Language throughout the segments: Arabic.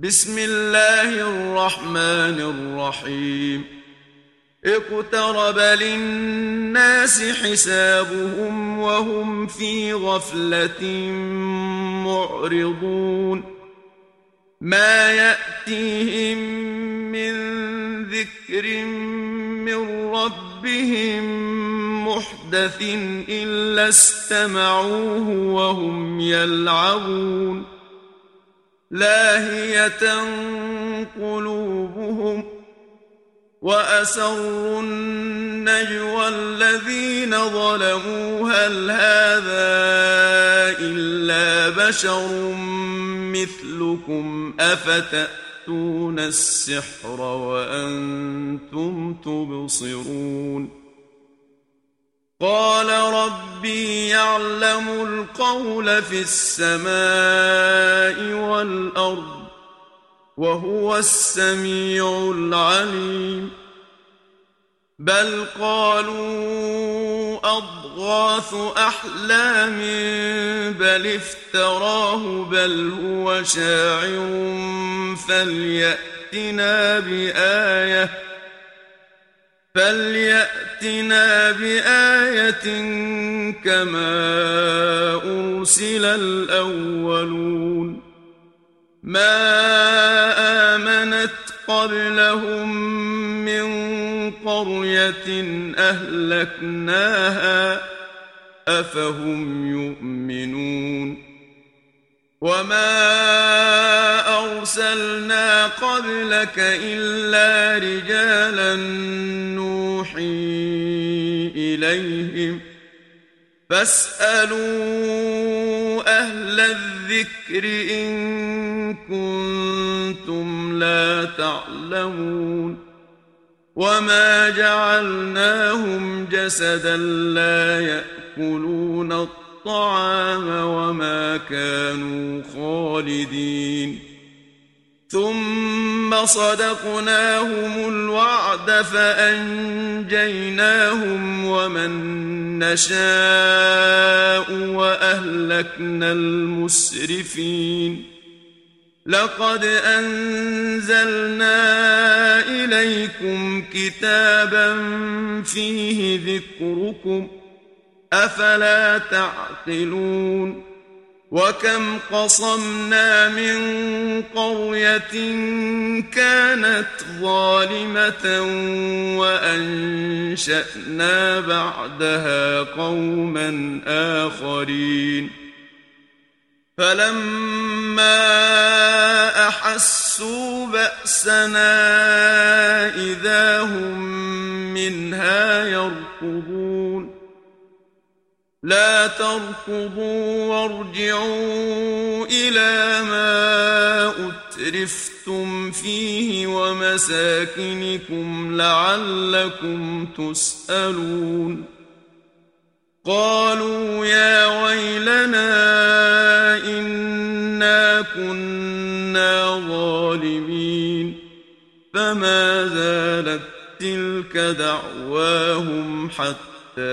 بسم الله الرحمن الرحيم اقترب للناس حسابهم وهم في غفلة معرضون ما يأتيهم من ذكر من ربهم محدث إلا استمعوه وهم يلعبون لاهية قلوبهم وأسروا النجوى الذين ظلموا هل هذا إلا بشر مثلكم أفتأتون السحر وأنتم تبصرون قال ربي يعلم القول في السماء والأرض وهو السميع العليم بل قالوا أضغاث أحلام بل افتراه بل هو شاعر فليأتنا بآية كما أرسل الأولون ما آمنت قبلهم من قرية أهلكناها أفهم يؤمنون وما أرسلنا قبلك إلا رجالا نوحي إليهم فاسألوا أهل الذكر إن كنتم لا تعلمون وما جعلناهم جسدا لا يأكلون الطعام وما كانوا خالدين ثم صدقناهم الوعد فأنجيناهم ومن نشاء وأهلكنا المسرفين لقد أنزلنا إليكم كتابا فيه ذكركم أفلا تعقلون وكم قصمنا من قرية كانت ظالمة وأنشأنا بعدها قوما آخرين فلما أحسوا بأسنا إذا هم منها يركضون لا تركضوا وارجعوا إلى ما أترفتم فيه ومساكنكم لعلكم تسألون قالوا يا ويلنا إنا كنا ظالمين فما زالت تلك دعواهم حتى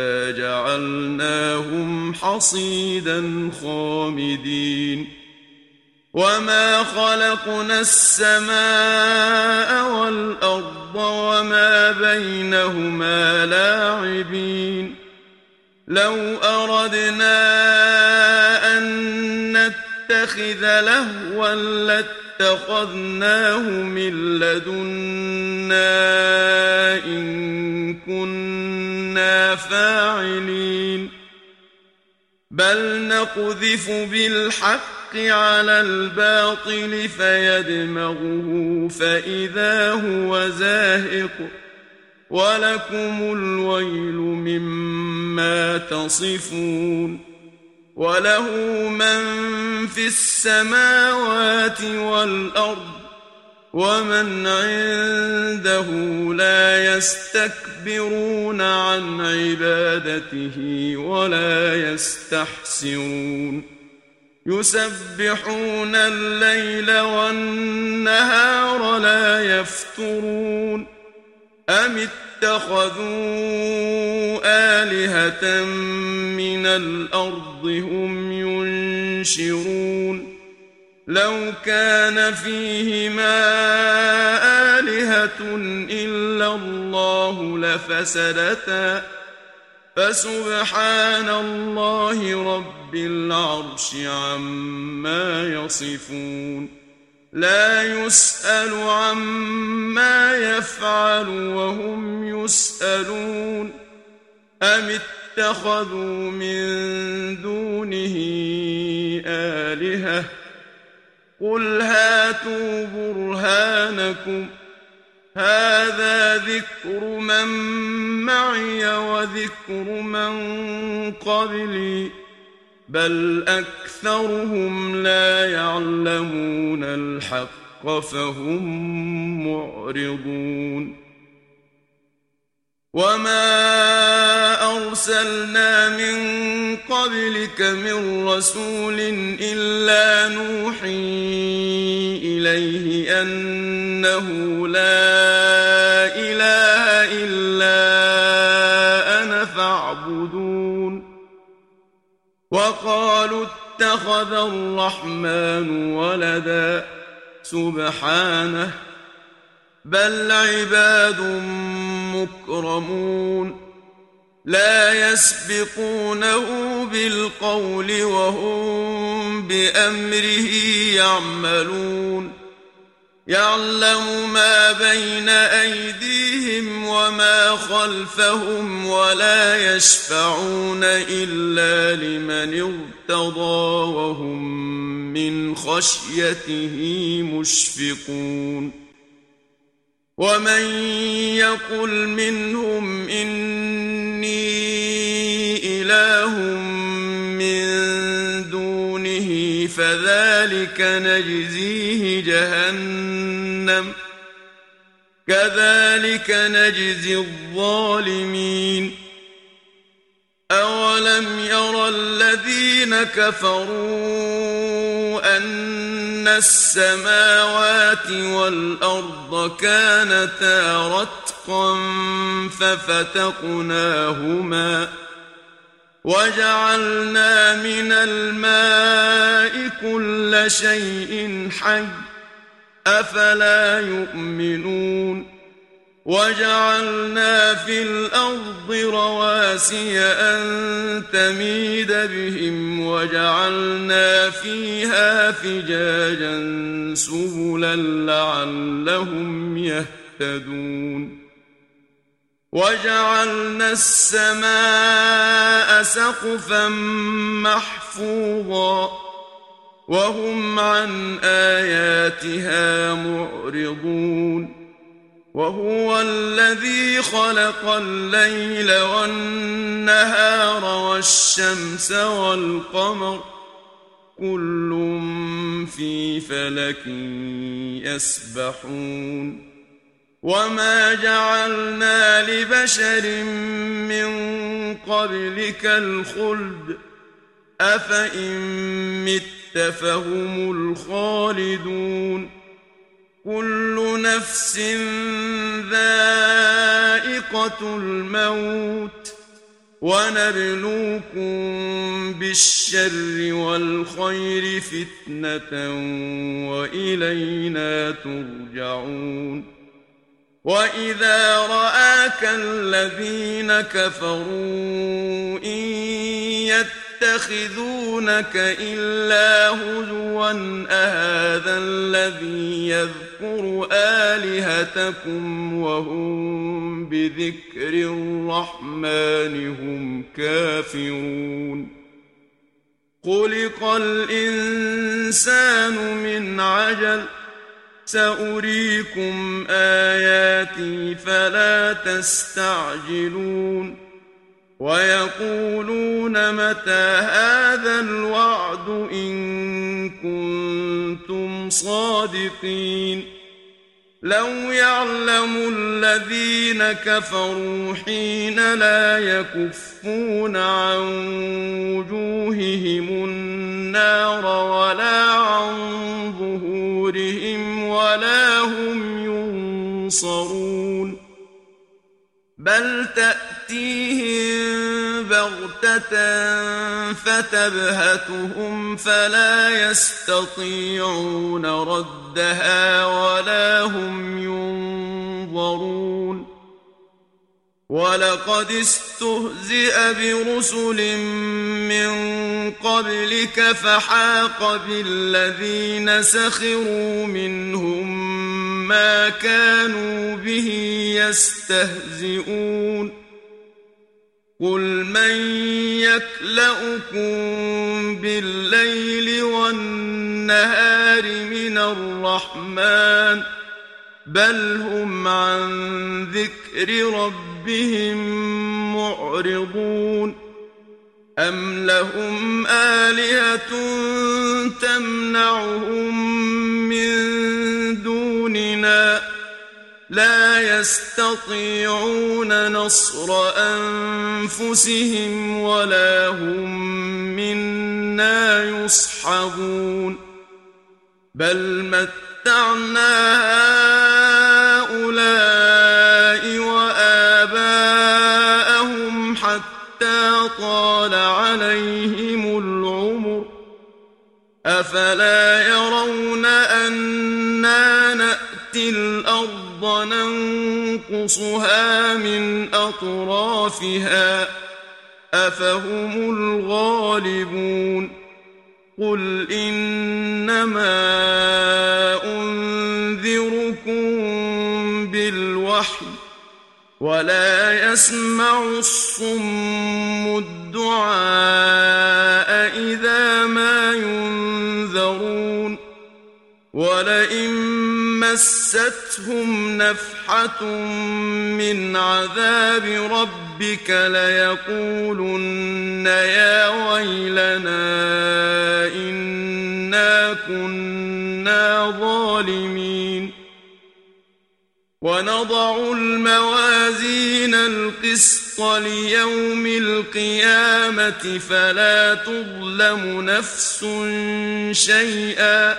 جعلناهم حصيدا خامدين وما خلقنا السماء والأرض وما بينهما لاعبين لو أردنا أن نتخذ لهوا لاتخذناه من لدنا إن كنا فاعلين بل نقذف بالحق على الباطل فيدمغه فإذا هو زاهق ولكم الويل مما تصفون وله من في السماوات والأرض ومن عنده لا يستكبرون عن عبادته ولا يستحسرون يسبحون الليل والنهار لا يفترون أم اتخذوا آلهة من الأرض هم ينشرون لو كان فيهما آلهة إلا الله لفسدتا فسبحان الله رب العرش عما يصفون لا يسأل عما يفعل وهم يسألون أم اتخذوا من دونه آلهة قل هاتوا برهانكم هذا ذكر من معي وذكر من قبلي بل أكثرهم لا يعلمون الحق فهم معرضون وما أرسلنا من قبلك من رسول إلا نوحي إليه أنه لا إله إلا أنا فاعبدون وقالوا اتخذ الرحمن ولدا سبحانه بل عباد مكرمون لا يسبقونه بالقول وهم بأمره يعملون يعلم ما بين أيديهم وما خلفهم ولا يشفعون إلا لمن ارتضى وهم من خشيته مشفقون ومن يقل منهم إني إله من دونه فذلك نجزيه جهنم كذلك نجزي الظالمين أولم يرى الذين كفروا أن السماوات والأرض كانتا رتقا ففتقناهما وجعلنا من الماء كل شيء حي أفلا يؤمنون وجعلنا في الأرض رواسي أن تميد بهم وجعلنا فيها فجاجا سبلا لعلهم يهتدون وجعلنا السماء سقفا محفوظا وهم عن آياتها معرضون وهو الذي خلق الليل والنهار والشمس والقمر كل في فلك يسبحون وما جعلنا لبشر من قبلك الخلد أفإن مت فهم الخالدون كل نفس ذائقة الموت ونبلوكم بالشر والخير فتنة وإلينا ترجعون وإذا رآك الذين كفروا إن يتخذونك إلا هزوا أهذا الذي يذكر آلهتكم وهم بذكر الرحمن هم كافرون خلق الإنسان من عجل سأريكم آياتي فلا تستعجلون ويقولون متى هذا الوعد إن كنتم صادقين لو يعلم الذين كفروا حين لا يكفون عن وجوههم النار ولا عن ظهورهم ولا هم ينصرون بل تأتيهم بغتة فتبهتهم فلا يستطيعون ردها ولا هم ينظرون ولقد استهزئ برسل من قبلك فحاق بالذين سخروا منهم ما كانوا به يستهزئون قل من يكلؤكم بالليل والنهار من الرحمن بل هم عن ذكر ربهم معرضون أم لهم آلهة تمنعهم من دوننا لا يستطيعون نصر أنفسهم ولا هم منا يصحبون بل متعنا هؤلاء وآباءهم حتى طال عليهم العمر أفلا يرون أنا نأتي الأرض ننقصها من أطرافها أفهم الغالبون قل إنما أنذركم بالوحي ولا يسمع الصم الدعاء إذا ما ينذرون ولئن مستهم نفحة من عذاب ربك ليقولن يا ويلنا إنا كنا ظالمين ونضع الموازين القسط ليوم القيامة فلا تظلم نفس شيئا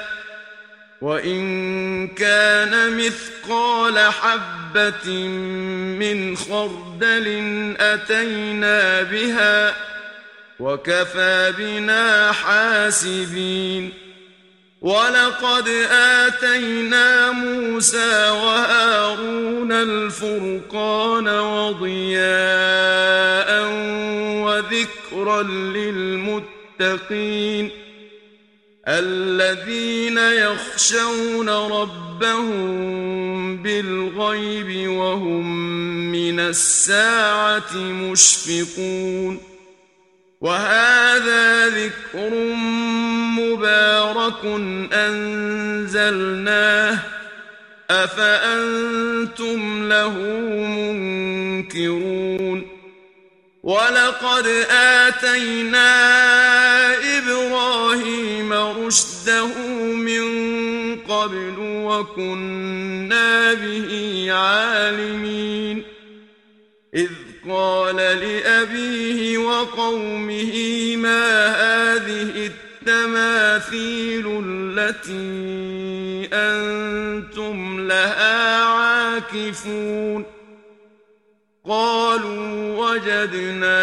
وإن كان مثقال حبة من خردل أتينا بها وكفى بنا حاسبين ولقد آتينا موسى وهارون الفرقان وضياء وذكرا للمتقين الذين يخشون ربهم بالغيب وهم من الساعة مشفقون وهذا ذكر مبارك أنزلناه أفأنتم له منكرون ولقد آتينا إبراهيم رشده من قبل وكنا به عالمين إذ قال لأبيه وقومه ما هذه التماثيل التي أنتم لها عاكفون قالوا وجدنا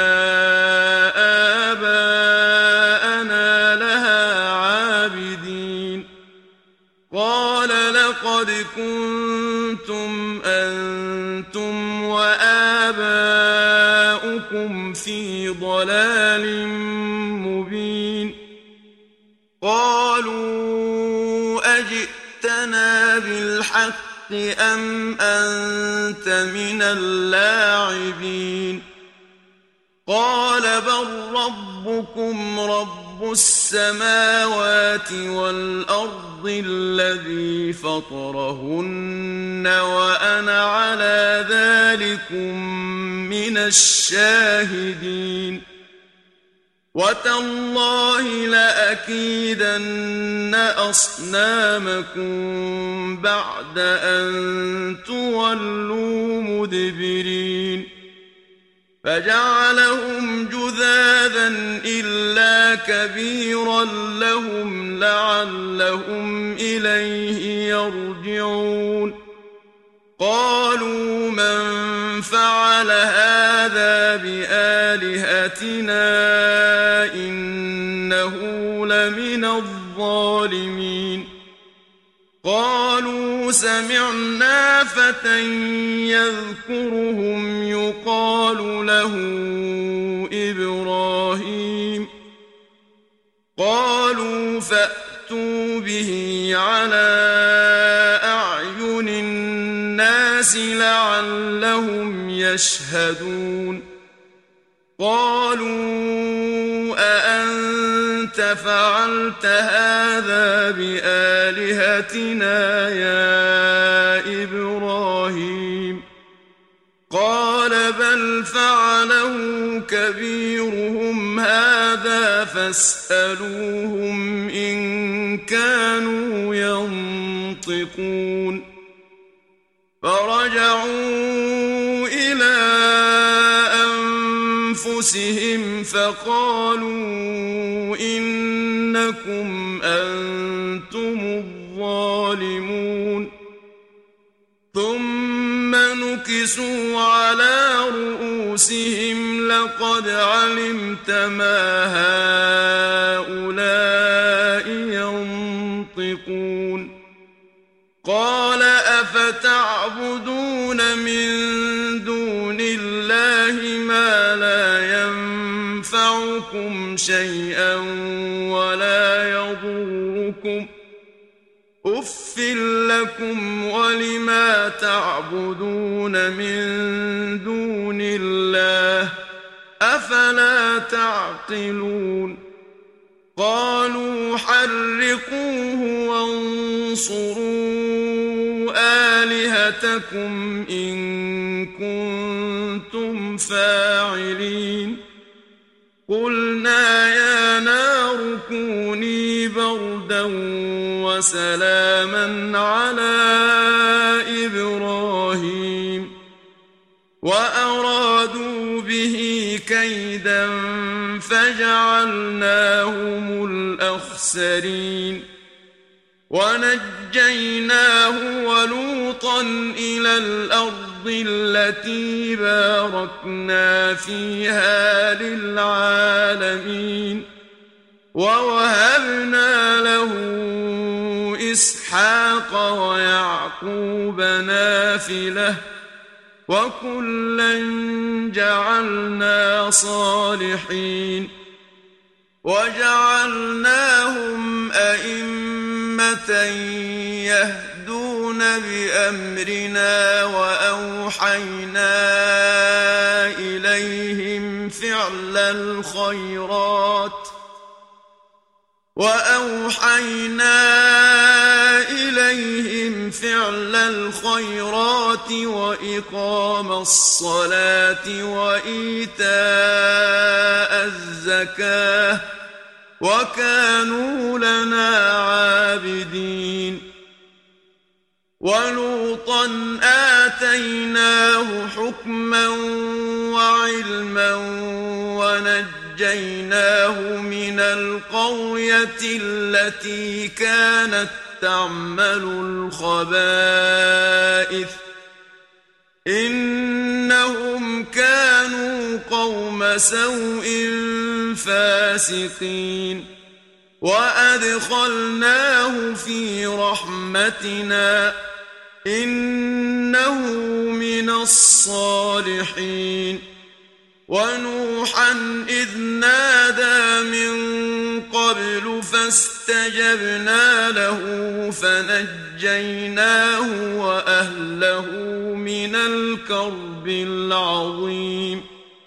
آباءنا لها عابدين قال لقد كنتم أنتم وآباؤكم في ضلال مبين قالوا أجئتنا بالحق أم أنت من اللاعبين قال بل ربكم رب السماوات والأرض الذي فطرهن وأنا على ذلكم من الشاهدين وتالله لأكيدن أصنامكم بعد أن تولوا مدبرين فجعلهم جذاذا إلا كبيرا لهم لعلهم إليه يرجعون قالوا من فعل هذا بآلهتنا إنه لمن الظالمين قالوا سمعنا فتى يذكرهم يقال له إبراهيم قالوا فأتوا به على أعين الناس لعلهم يشهدون قالوا أأنت فعلت هذا بآلهتنا يا إبراهيم قال بل فعله كبيرهم هذا فاسألوهم إن كانوا ينطقون فرجعوا إلى أنفسهم فقالوا إنكم أنتم الظالمون ثم نكسوا على رؤوسهم لقد علمت ما هؤلاء ينطقون قال أفتعبدون من دون الله ما لا ينفعكم شيئا ولا يضركم أف لكم ولما تعبدون من دون الله أفلا تعقلون قالوا حرقوه وانصروا آلهتكم إن كنتم فاعلين قلنا يا نار كوني بردا وسلاما على إبراهيم وأرادوا به كيدا فجعلناهم الأخسرين ونجيناه ولوطا إلى الأرض التي باركنا فيها للعالمين ووهبنا له إسحاق ويعقوب نافلة وكلا جعلنا صالحين وجعلناهم أئمة يهدون بأمرنا وأوحينا إليهم فعل الخيرات وإقام الصلاة وإيتاء الزكاة وكانوا لنا عابدين ولوطا آتيناه حكما وعلما ونجيناه من القرية التي كانت تعمل الخبائث إنهم كانوا قوم سوء فاسقين وأدخلناه في رحمتنا إنه من الصالحين ونوحا إذ نادى من قبل فاستجبنا له فنجيناه وأهله من الكرب العظيم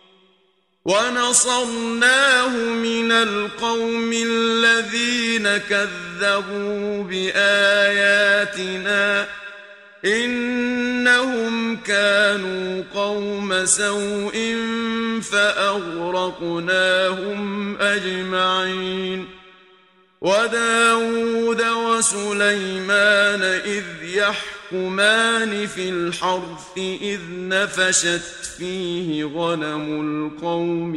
ونصرناه من القوم الذين كذبوا بآياتنا إنهم كانوا قوم سوء فأغرقناهم أجمعين وداود وسليمان إذ يحكمان في الحرث إذ نفشت فيه غنم القوم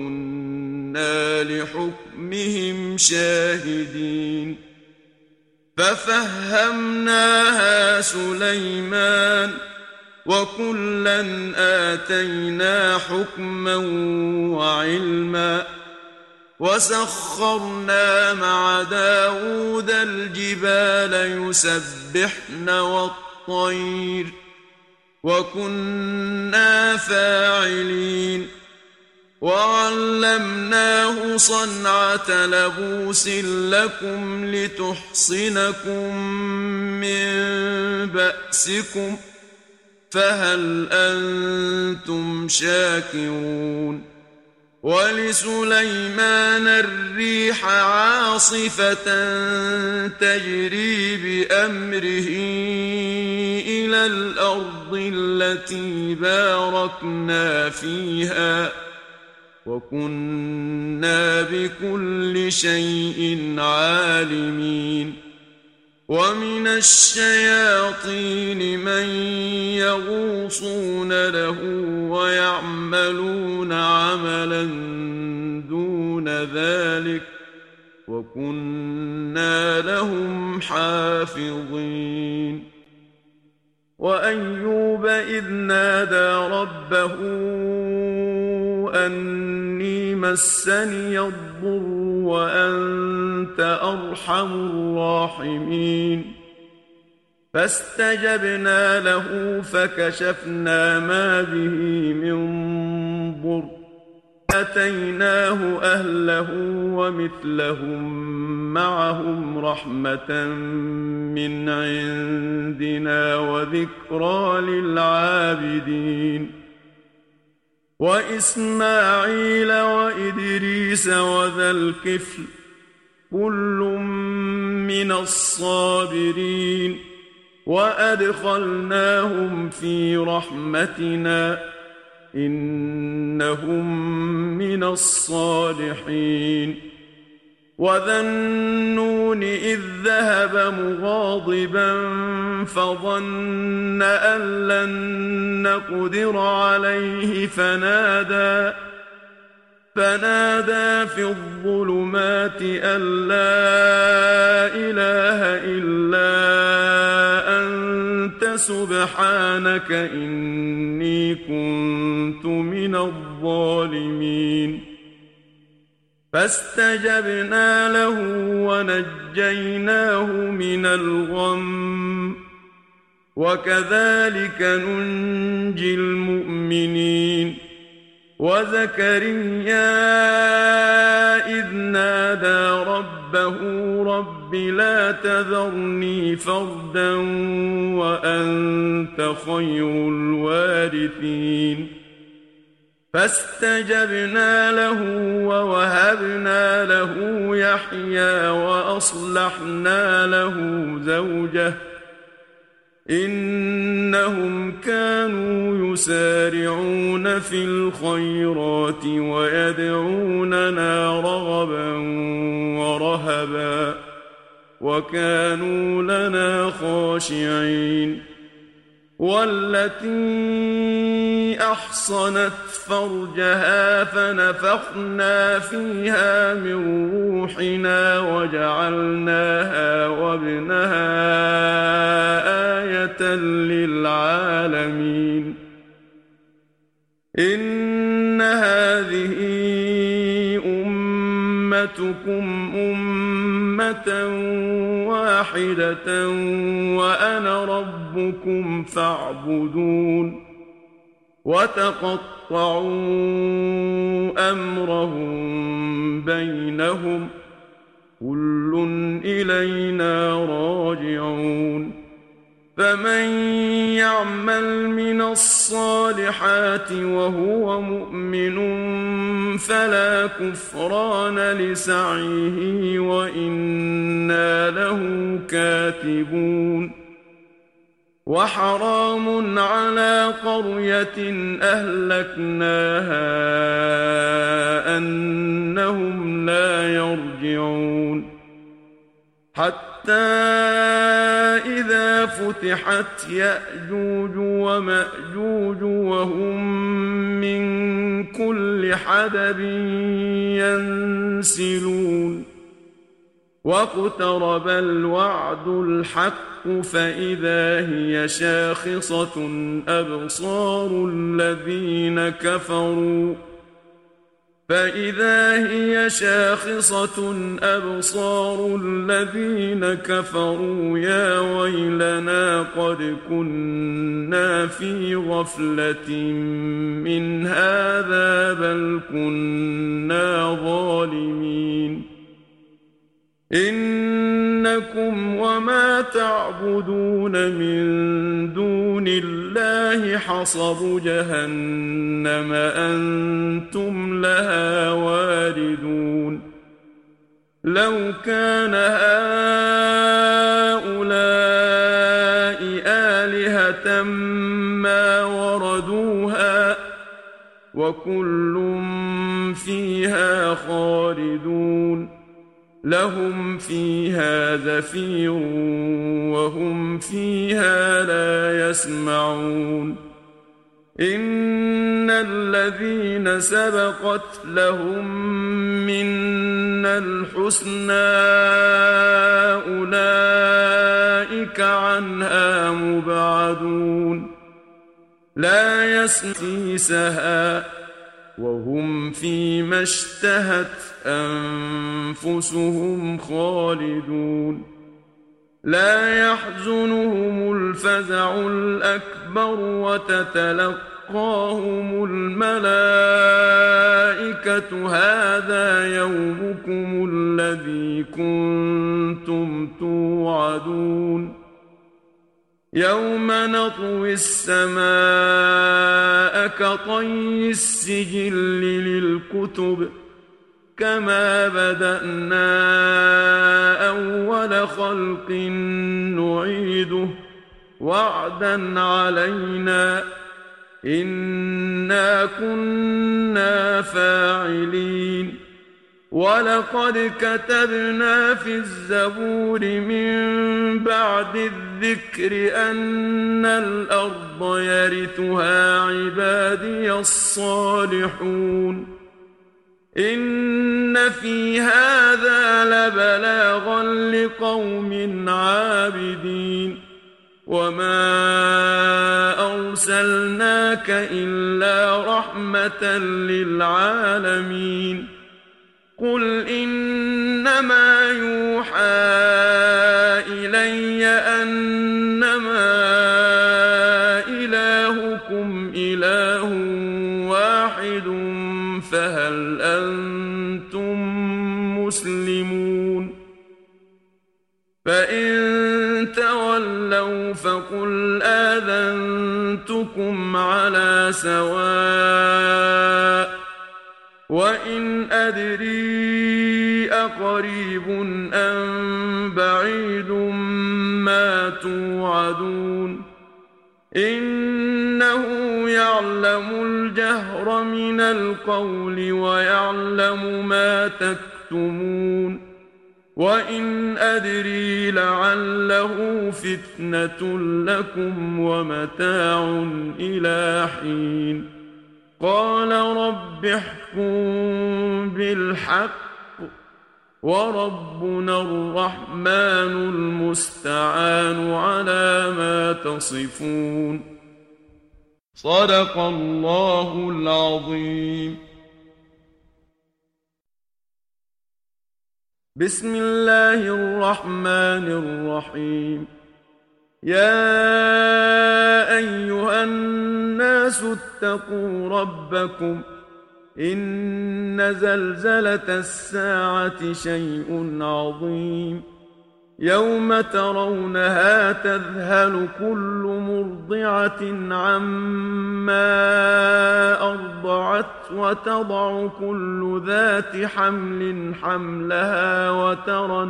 وكنا لحكمهم شاهدين ففهمناها سليمان وكلا آتينا حكما وعلما وسخرنا مع داود الجبال يسبحن والطير وكنا فاعلين وعلمناه صنعة لبوس لكم لتحصنكم من بأسكم فهل أنتم شاكرون ولسليمان الريح عاصفة تجري بأمره إلى الأرض التي باركنا فيها وكنا بكل شيء عالمين ومن الشياطين من يغوصون له ويعملون عملا دون ذلك وكنا لهم حافظين وأيوب إذ نادى ربه أني مسني الضر وأنت أرحم الراحمين فاستجبنا له فكشفنا ما به من ضر آتيناه أهله ومثلهم معهم رحمة من عندنا وذكرى للعابدين وإسماعيل وإدريس وذا الكفل كل من الصابرين وأدخلناهم في رحمتنا إنهم من الصالحين وذا النون إذ ذهب مغاضبا فظن أن لن نقدر عليه فنادى في الظلمات أن لا إله إلا أنت سبحانك إني كنت من الظالمين فاستجبنا له ونجيناه من الغم وكذلك ننجي المؤمنين وزكريا إذ نادى ربه رب لا تذرني فردا وأنت خير الوارثين فاستجبنا له ووهبنا له يحيى وأصلحنا له زوجه إنهم كانوا يسارعون في الخيرات ويدعوننا رغبا ورهبا وكانوا لنا خاشعين والتي أحصنت فرجها فنفخنا فيها من روحنا وجعلناها وابنها آية للعالمين إن هذه أمتكم أمة واحدة وأنا ربكم فاعبدون وتقطعوا أمرهم بينهم كل إلينا راجعون فمن يعمل من الصالحات وهو مؤمن فلا كفران لسعيه وإنا له كاتبون وحرام على قرية أهلكناها أنهم لا يرجعون حتى إذا فتحت يأجوج ومأجوج وهم من كل حدب ينسلون واقترب الوعد الحق فإذا هي شاخصة أبصار الذين كفروا يا ويلنا قد كنا في غفلة من هذا بل كنا ظالمين إنكم وما تعبدون من دون الله حصب جهنم أنتم لها واردون لو كان هؤلاء آلهة ما وردوها وكل فيها خالدون لهم فيها زفير وهم فيها لا يسمعون إن الذين سبقت لهم منا الحسنى أولئك عنها مبعدون لا يسمعونها وهم فيما اشتهت أنفسهم خالدون لا يحزنهم الفزع الأكبر وتتلقاهم الملائكة هذا يومكم الذي كنتم توعدون يوم نطوي السماء كطي السجل للكتب كما بدأنا أول خلق نعيده وعدا علينا إنا كنا فاعلين ولقد كتبنا في الزبور من بعد الذكر أن الأرض يرثها عبادي الصالحون إن في هذا لبلاغا لقوم عابدين وما أرسلناك إلا رحمة للعالمين قل إنما يوحى إلي أنما إلهكم إله واحد فهل أنتم مسلمون فإن تولوا فقل آذنتكم على سواء وإن أدري أقريب أم بعيد ما توعدون إنه يعلم الجهر من القول ويعلم ما تكتمون وإن أدري لعله فتنة لكم ومتاع إلى حين قال رب احكم بالحق وربنا الرحمن المستعان على ما تصفون صدق الله العظيم بسم الله الرحمن الرحيم يا أيها الناس اتقوا ربكم إن زلزلة الساعة شيء عظيم يوم ترونها تذهل كل مرضعة عما أرضعت وتضع كل ذات حمل حملها وترى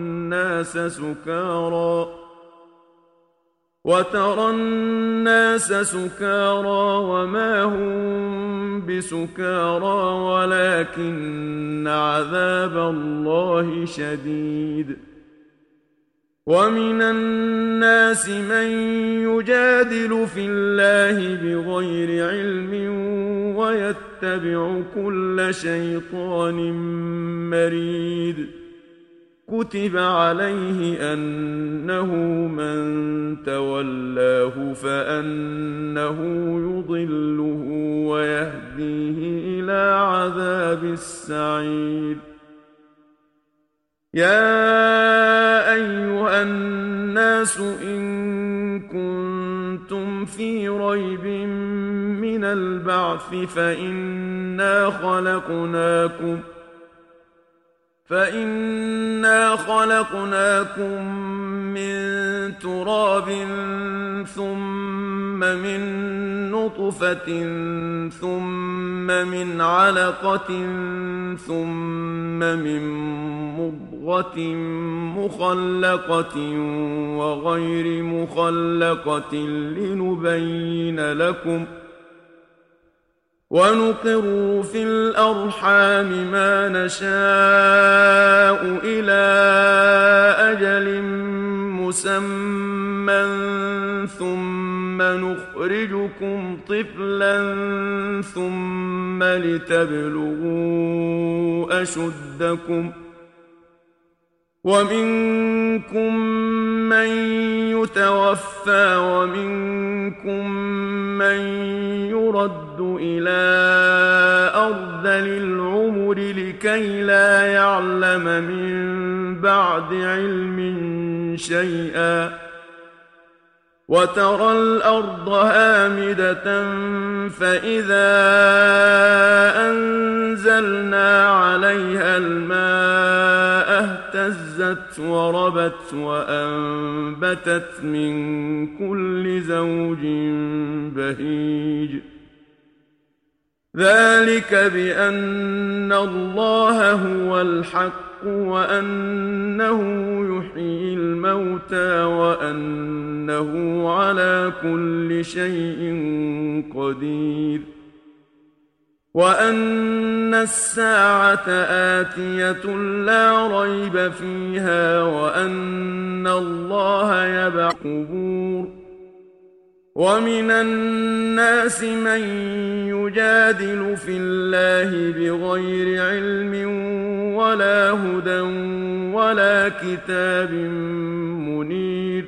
الناس سكارى وما هم بسكارى ولكن عذاب الله شديد ومن الناس من يجادل في الله بغير علم ويتبع كل شيطان مريد كتب عليه أنه من تولاه فأنه يضله ويهديه إلى عذاب السعير. يا أيها الناس إن كنتم في ريب من البعث فإنا خلقناكم من تراب ثم من نطفة ثم من علقة ثم من مضغة مخلقة وغير مخلقة لنبين لكم ونقر في الأرحام ما نشاء إلى أجل مسمى ثم نخرجكم طفلا ثم لتبلغوا أشدكم ومنكم من يتوفى ومنكم من يرد إلى أرذل العمر لكي لا يعلم من بعد علم شيئا وترى الأرض هامدة فإذا أنزلنا عليها الماء اهتزت وربت وأنبتت من كل زوج بهيج ذلك بأن الله هو الحق وأنه يحيي الموتى وأنه على كل شيء قدير وأن الساعة آتية لا ريب فيها وأن الله يبعث القبور ومن الناس من يجادل في الله بغير علم ولا هدى ولا كتاب منير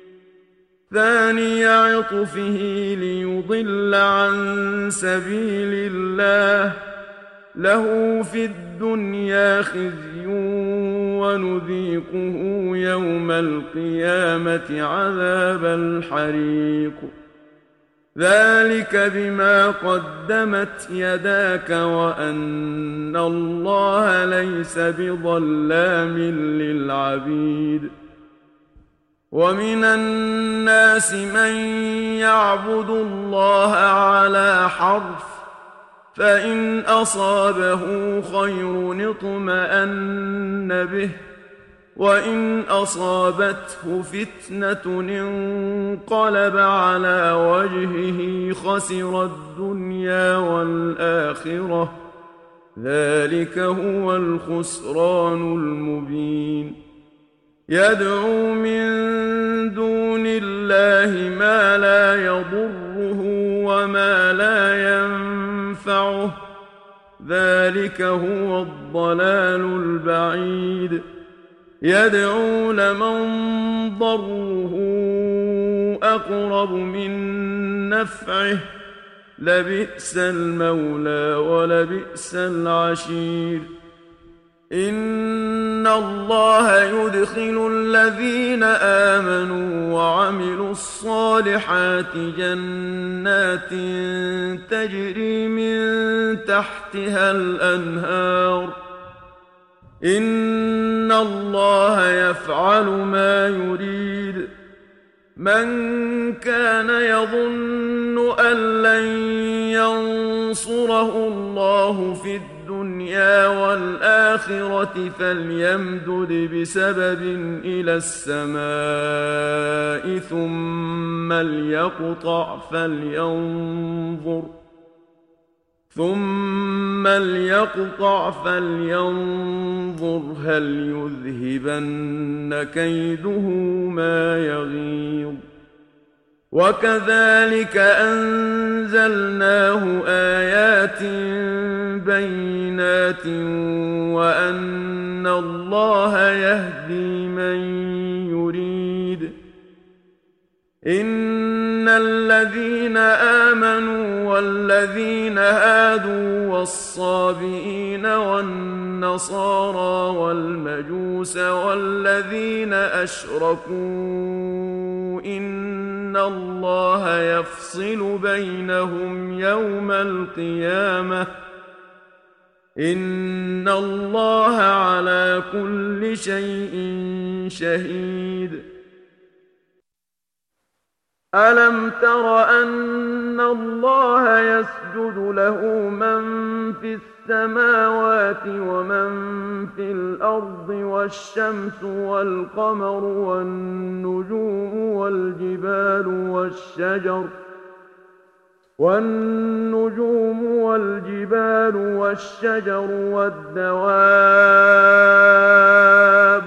ثاني عطفه ليضل عن سبيل الله له في الدنيا خزي ونذيقه يوم القيامة عذاب الحريق ذلك بما قدمت يداك وأن الله ليس بظلام للعبيد ومن الناس من يعبد الله على حرف فإن أصابه خير اطمأن به وإن أصابته فتنة انقلب على وجهه خسر الدنيا والآخرة ذلك هو الخسران المبين يدعو من دون الله ما لا يضره وما لا ينفعه ذلك هو الضلال البعيد يدعو لمن ضره أقرب من نفعه لبئس المولى ولبئس العشير إن الله يدخل الذين آمنوا وعملوا الصالحات جنات تجري من تحتها الأنهار إن الله يفعل ما يريد من كان يظن أن لن ينصره الله في الدنيا والآخرة فليمدد بسبب إلى السماء ثم ليقطع فلينظر هل يذهبن كيده ما يغيظ وكذلك أنزلناه آيات بينات وأن الله يهدي من يريد إن الذين آمنوا والذين هادوا والصابئين والنصارى والمجوس والذين أشركوا إن الله يفصل بينهم يوم القيامة إن الله على كل شيء شهيد ألم تر أن الله يسجد له من في السماوات ومن في الأرض والشمس والقمر والنجوم والجبال والشجر والدواب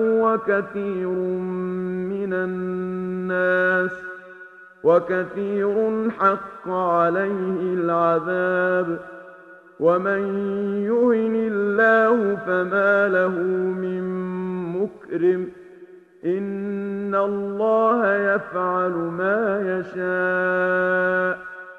وكثير حق عليه العذاب ومن يهن الله فما له من مكرم إن الله يفعل ما يشاء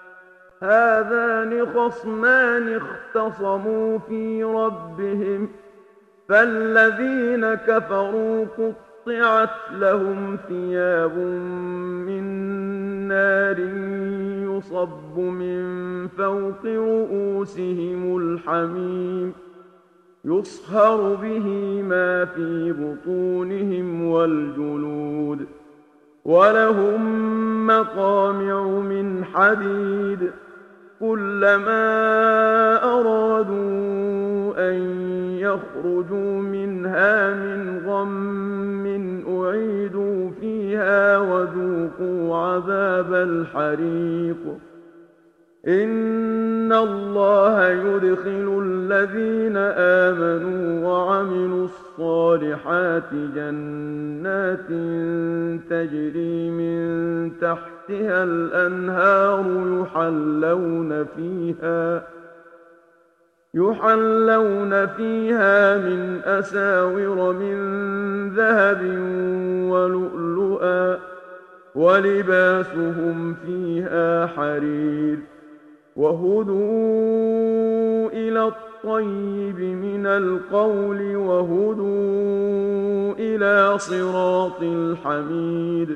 هذان خصمان اختصموا في ربهم فالذين كفروا قطعت لهم ثياب من نار يصب من فوق رؤوسهم الحميم يصهر به ما في بطونهم والجلود ولهم مقامع من حديد كلما أرادوا أن يخرجوا منها من غم أعيدوا فيها وذوقوا عذاب الحريق إن الله يدخل الذين آمنوا وعملوا الصالحات جنات تجري من تحتها الأنهار يحلون فيها من أساور من ذهب ولؤلؤا ولباسهم فيها حرير وهدوا إلى الطيب من القول وهدوا إلى صراط الحميد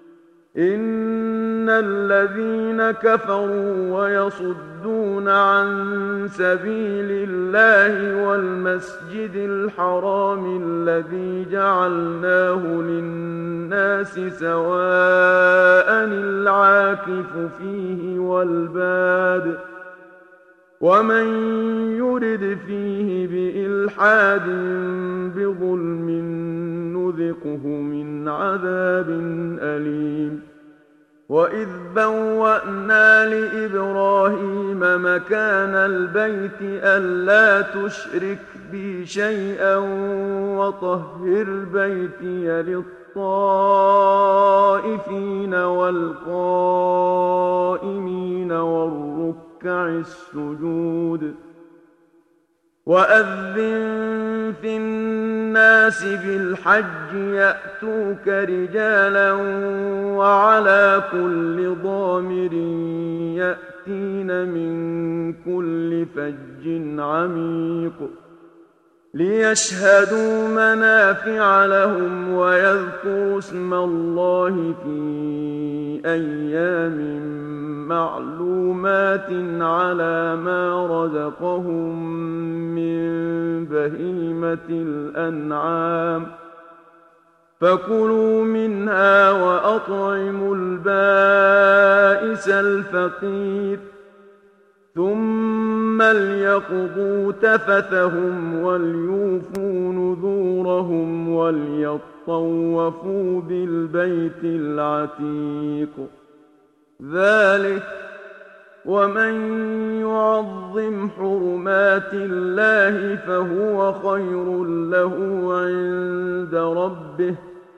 إن الذين كفروا ويصدون عن سبيل الله والمسجد الحرام الذي جعلناه للناس سواء العاكف فيه والباد ومن يرد فيه بإلحاد بظلم نذقه من عذاب أليم وإذ بوأنا لإبراهيم مكان البيت ألا تشرك بي شيئا وطهر بيتي للطائفين والقائمين والركع السجود وأذن في الناس بالحج يأتوك رجالا وعلى كل ضامر يأتين من كل فج عميق ليشهدوا منافع لهم ويذكروا اسم الله في أيام معلومات على ما رزقهم من بهيمة الأنعام فكلوا منها وأطعموا البائس الفقير ثم ليقضوا تفثهم وليوفوا نذورهم وليطوفوا بالبيت العتيق ذلك ومن يعظم حرمات الله فهو خير له عند ربه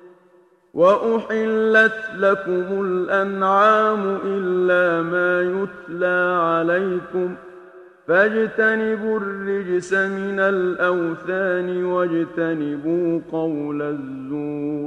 وأحلت لكم الأنعام إلا ما يتلى عليكم فاجتنبوا الرجس من الأوثان واجتنبوا قول الزور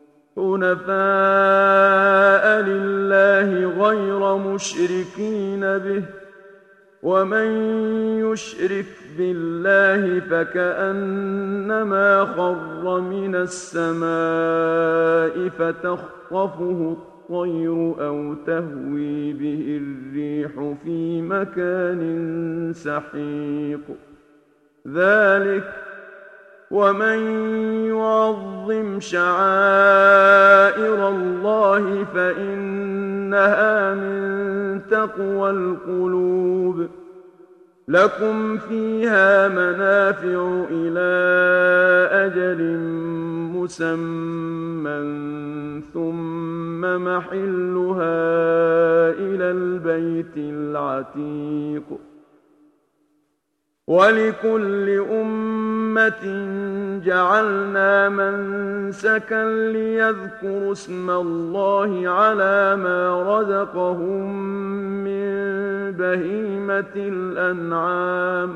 حنفاء لله غير مشركين به ومن يشرك بالله فكأنما خر من السماء فتخطفه الطير أو تهوي به الريح في مكان سحيق ذلك ومن يعظم شعائر الله فإنها من تقوى القلوب لكم فيها منافع إلى أجل مسمى ثم محلها إلى البيت العتيق ولكل أمة جعلنا منسكا ليذكروا اسم الله على ما رزقهم من بهيمة الأنعام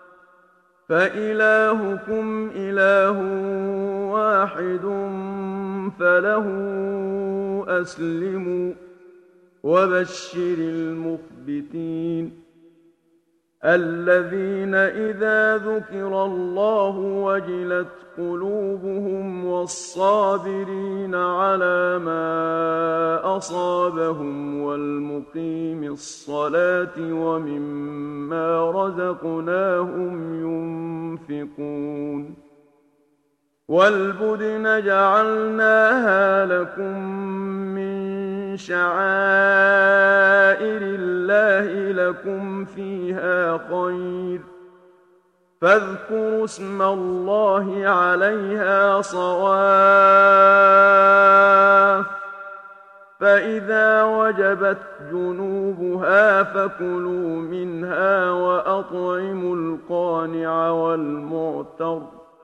فإلهكم إله واحد فله أسلموا وبشر المخبتين الذين إذا ذكر الله وجلت قلوبهم والصابرين على ما أصابهم والمقيم الصلاة ومما رزقناهم ينفقون والبدن جعلناها لكم من شعائر الله لكم فيها خير فاذكروا اسم الله عليها صواف فإذا وجبت جنوبها فكلوا منها وأطعموا القانع والمعتر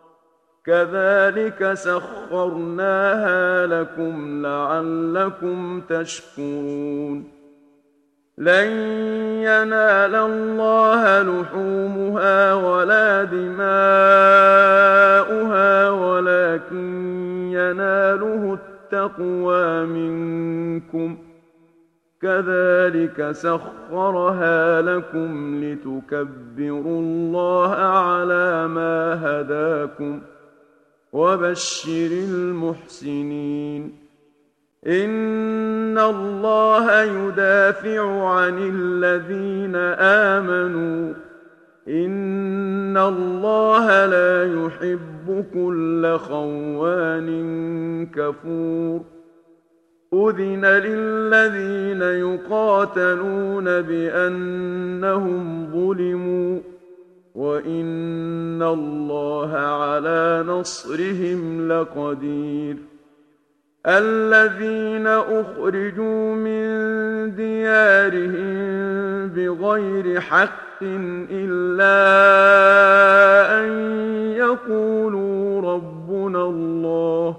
كذلك سخرناها لكم لعلكم تشكرون لن ينال الله لحومها ولا دماؤها ولكن يناله التقوى منكم كذلك سخرها لكم لتكبروا الله على ما هداكم وبشر المحسنين إن الله يدافع عن الذين آمنوا إن الله لا يحب كل خوان كفور أذن للذين يقاتلون بأنهم ظلموا وإن الله على نصرهم لقدير الذين أخرجوا من ديارهم بغير حق إلا أن يقولوا ربنا الله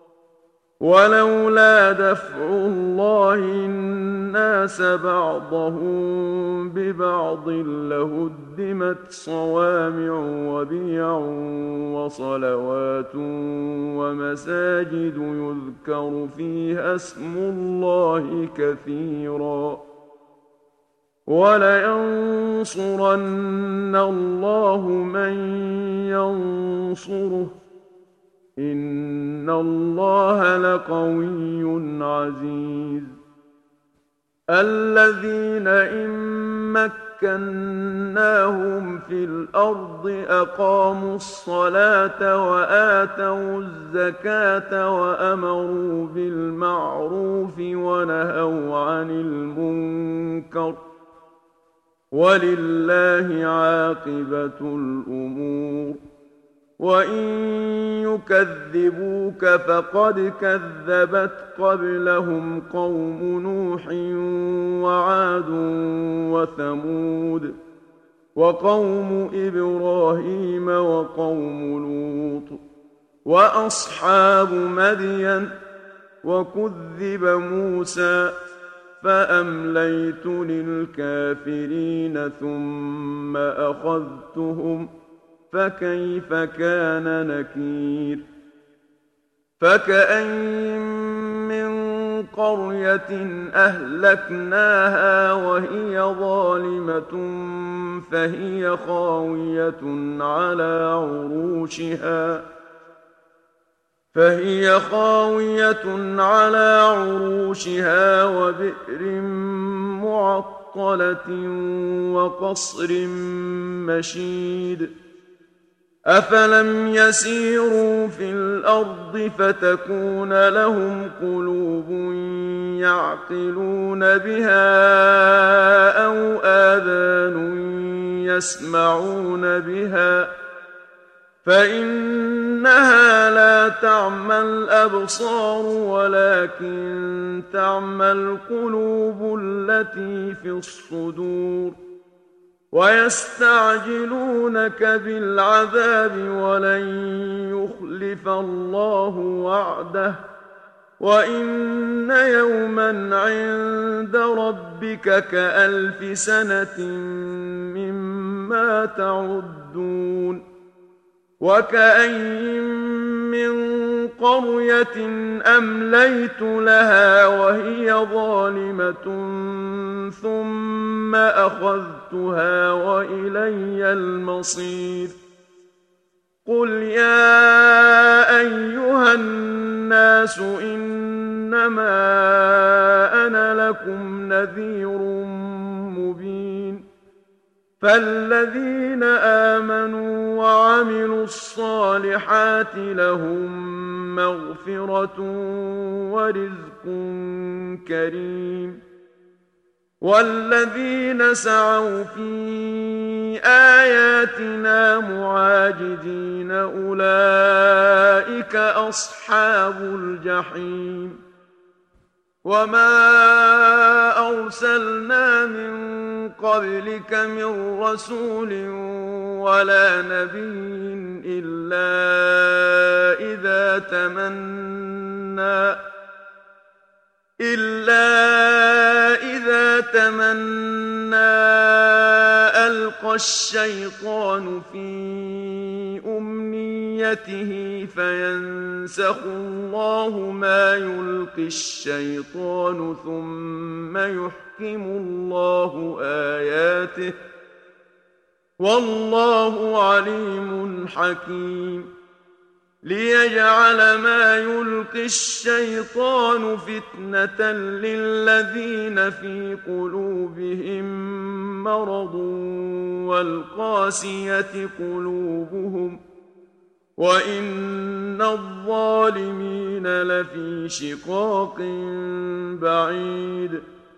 ولولا دفع الله الناس بعضهم ببعض لهدمت صوامع وبيع وصلوات ومساجد يذكر فيها اسم الله كثيرا ولينصرن الله من ينصره إن الله لقوي عزيز الذين إن مكناهم في الأرض أقاموا الصلاة وآتوا الزكاة وأمروا بالمعروف ونهوا عن المنكر ولله عاقبة الأمور وإن يكذبوك فقد كذبت قبلهم قوم نوح وعاد وثمود وقوم إبراهيم وقوم لوط وأصحاب مدين وكذب موسى فأمليت للكافرين ثم أخذتهم فكيف كان نكير فكأين من قرية أهلكناها وهي ظالمة فهي خاوية على عروشها وبئر معطلة وقصر مشيد أفلم يسيروا في الأرض فتكون لهم قلوب يعقلون بها أو آذان يسمعون بها فإنها لا تعمى الأبصار ولكن تعمى القلوب التي في الصدور ويستعجلونك بالعذاب ولن يخلف الله وعده وإن يوما عند ربك كألف سنة مما تعدون وكأين من قرية أمليت لها وهي ظالمة ثم أخذتها وإلي المصير قل يا أيها الناس إنما أنا لكم نذير مبين فالذين آمنوا وعملوا الصالحات لهم مغفرة ورزق كريم والذين سعوا في آياتنا معاجزين أولئك أصحاب الجحيم وما أرسلنا من قبلك من رسول ولا نبي إلا إذا تمنى ألقى الشيطان في أمنيته فينسخ الله ما يلقي الشيطان ثم يحكم الله آياته والله عليم حكيم ليجعل ما يلقي الشيطان فتنة للذين في قلوبهم مرض والقاسية قلوبهم وإن الظالمين لفي شقاق بعيد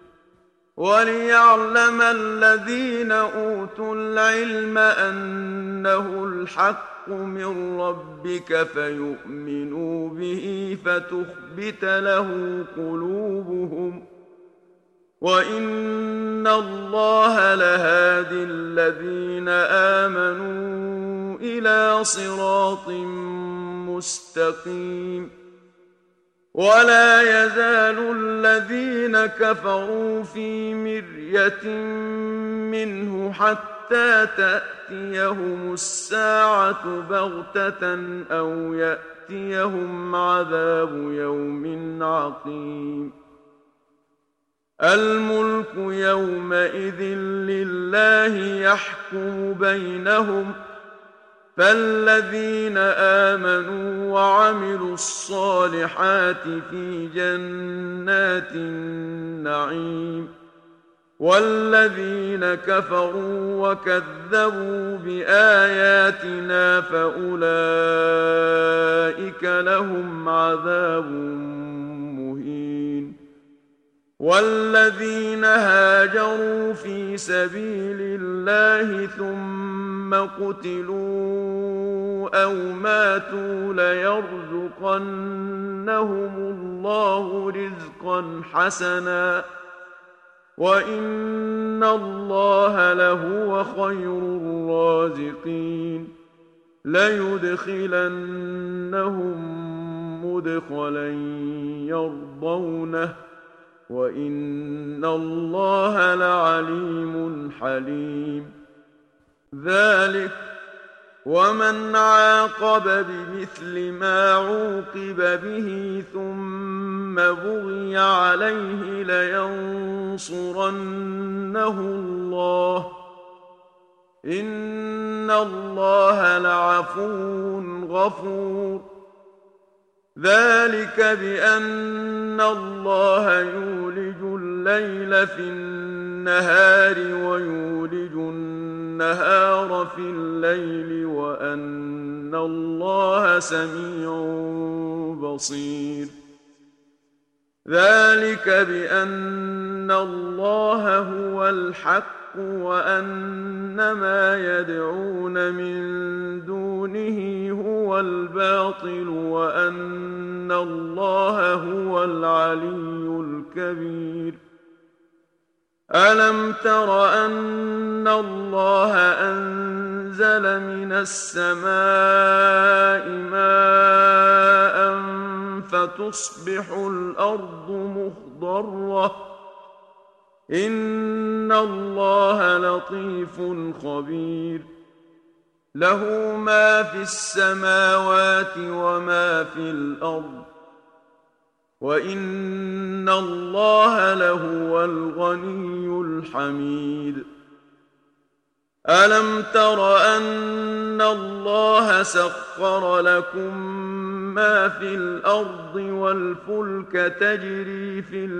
وليعلم الذين أوتوا العلم أنه الحق من ربك فيؤمنوا به فتخبت له قلوبهم وإن الله لهادي الذين آمنوا إلى صراط مستقيم ولا يزال الذين كفروا في مرية منه حتى تأتيهم الساعة بغتة أو يأتيهم عذاب يوم عقيم الملك يومئذ لله يحكم بينهم فالذين آمنوا وعملوا الصالحات في جنات النعيم والذين كفروا وكذبوا بآياتنا فأولئك لهم عذاب مهين والذين هاجروا في سبيل الله ثم قتلوا أو ماتوا ليرزقنهم الله رزقا حسنا وإن الله لهو خير الرازقين ليدخلنهم مدخلا يرضونه وإن الله لعليم حليم. ذلك ومن عاقب بمثل ما عوقب به ثم بغي عليه لينصرنه الله إن الله لعفو غفور. ذلك بأن الله يولج الليل في النهار ويولج النهار في الليل وأن الله سميع بصير. ذلك بأن الله هو الحق وأن ما يدعون من دونه هو الباطل وأن الله هو العلي الكبير. ألم تر أن الله أنزل من السماء ماء فتصبح الأرض مخضرة إن الله لطيف خبير. له ما في السماوات وما في الأرض وإن الله لهو الغني الحميد. ألم تر أن الله سخر لكم ما في الأرض والفلك تجري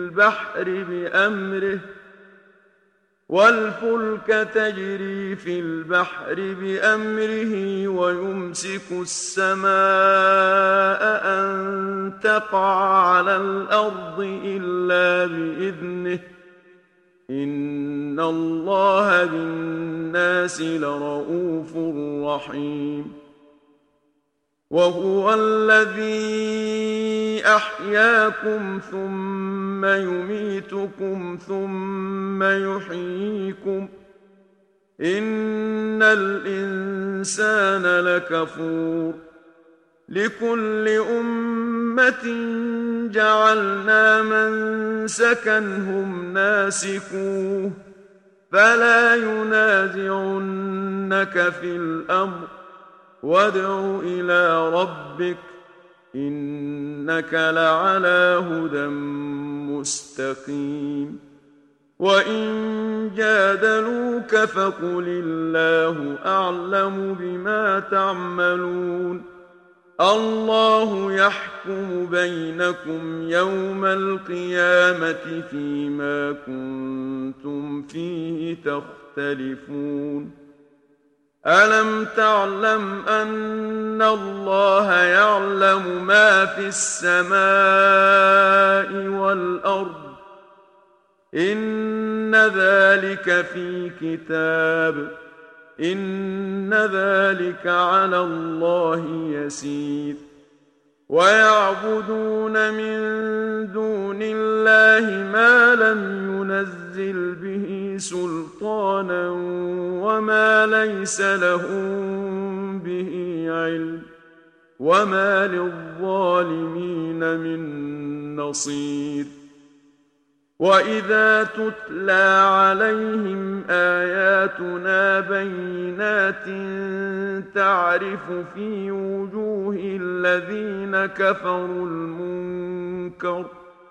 في البحر بأمره ويمسك السماء أن تقع على الأرض إلا بإذنه إن الله بالناس لرءوف رحيم. وهو الذي أحياكم ثم يميتكم ثم يحييكم إن الإنسان لكفور. لكل أمة جعلنا منسكا هم ناسكوه فلا ينازعنك في الأمر وادع إلى ربك إنك لعلى هدى مستقيم. وإن جادلوك فقل الله أعلم بما تعملون الله يحكم بينكم يوم القيامة فيما كنتم فيه تختلفون. ألم تعلم أن الله يعلم ما في السماء والأرض إن ذلك في كتاب إن ذلك على الله يسير. ويعبدون من دون الله ما لم ينزل به سلطانا وما ليس لهم به علم وما للظالمين من نصير. وإذا تتلى عليهم آياتنا بينات تعرف في وجوه الذين كفروا المنكر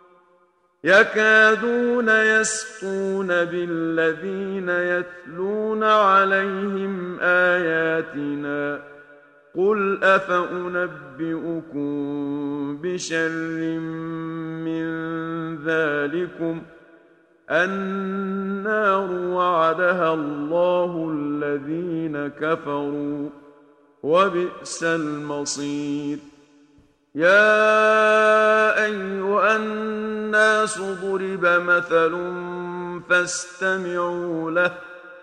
يكادون يسطون بالذين يتلون عليهم آياتنا قل أفأنبئكم بشر من ذلكم النار وعدها الله الذين كفروا وبئس المصير. يا أيها الناس ضرب مثل فاستمعوا له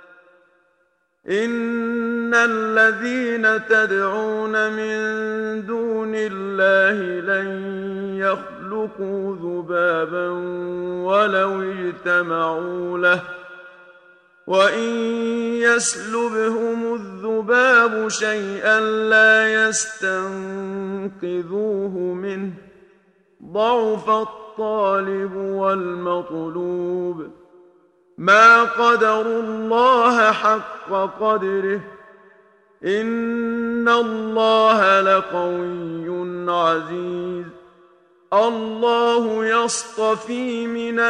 إن الذين تدعون من دون الله لن يخلقوا ذبابا ولو اجتمعوا له وإن يسلبهم الذباب شيئا لا يستنقذوه منه ضعف الطالب والمطلوب ما قدروا الله حق قدره إن الله لقوي عزيز الله يصطفي من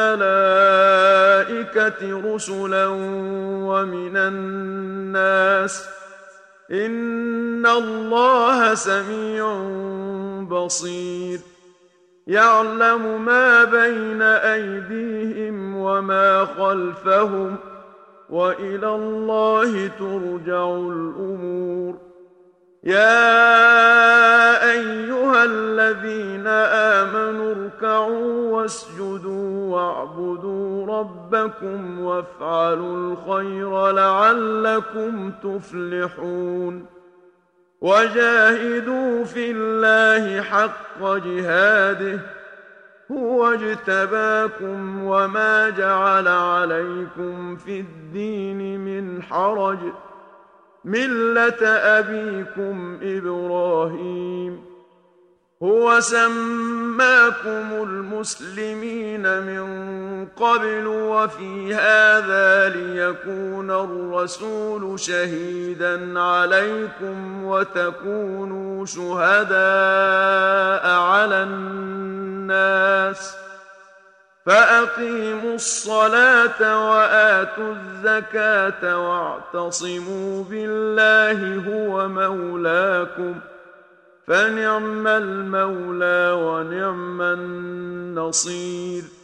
الملائكة رسلا ومن الناس إن الله سميع بصير يعلم ما بين أيديهم وما خلفهم وإلى الله ترجع الأمور يا أيها الذين آمنوا اركعوا واسجدوا واعبدوا ربكم وافعلوا الخير لعلكم تفلحون وجاهدوا في الله حق جهاده هو اجتباكم وما جعل عليكم في الدين من حرج ملة أبيكم إبراهيم هو سماكم المسلمين من قبل وفي هذا ليكون الرسول شهيدا عليكم وتكونوا شهداء على الناس فأقيموا الصلاة وآتوا الزكاة واعتصموا بالله هو مولاكم فنعم المولى ونعم النصير